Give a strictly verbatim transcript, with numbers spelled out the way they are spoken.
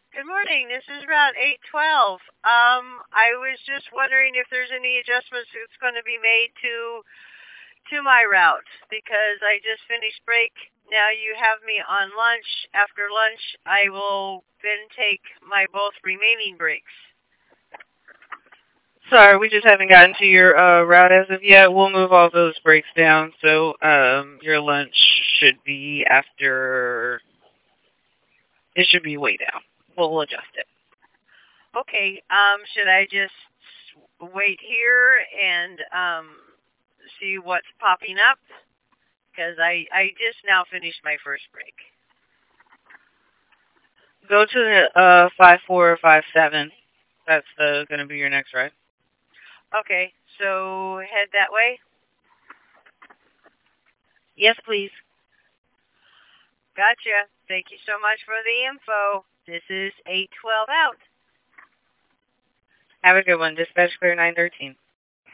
Good morning. This is Route eight twelve. Um, I was just wondering if there's any adjustments that's going to be made to to my route because I just finished break. Now you have me on lunch. After lunch, I will then take my both remaining breaks. Sorry, we just haven't gotten to your uh, route as of yet. We'll move all those breaks down, so um, your lunch should be after. It should be way down. We'll, we'll adjust it. Okay. Um, should I just wait here and um see what's popping up? Because I I just now finished my first break. Go to the uh, five four or five seven. That's uh, going to be your next ride. Okay. So head that way. Yes, please. Gotcha. Thank you so much for the info. This is eight twelve out. Have a good one. Dispatch clear nine thirteen.